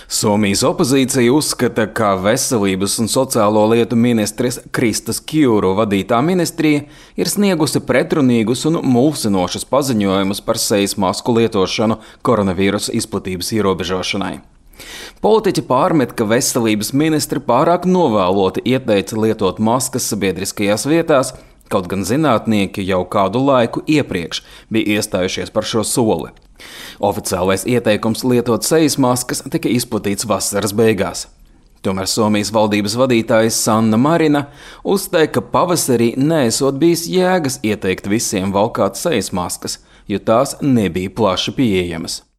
Somijas opozīcija uzskata, ka veselības un sociālo lietu ministres Kristas Kjūru vadītā ministrija ir sniegusi pretrunīgus un mulsinošus paziņojumus par sejas masku lietošanu koronavīrusa izplatības ierobežošanai. Politiķi pārmet, ka veselības ministri pārāk novēloti ieteica lietot maskas sabiedriskajās vietās, kaut gan zinātnieki jau kādu laiku iepriekš bija iestājušies par šo soli. Oficiālais ieteikums lietot sejas maskas tika izplatīts vasaras beigās. Tomēr Somijas valdības vadītājs Sanna Marina uzstāja, ka pavasarī neesot bijis jēgas ieteikt visiem valkāt sejas maskas, jo tās nebija plaši pieejamas.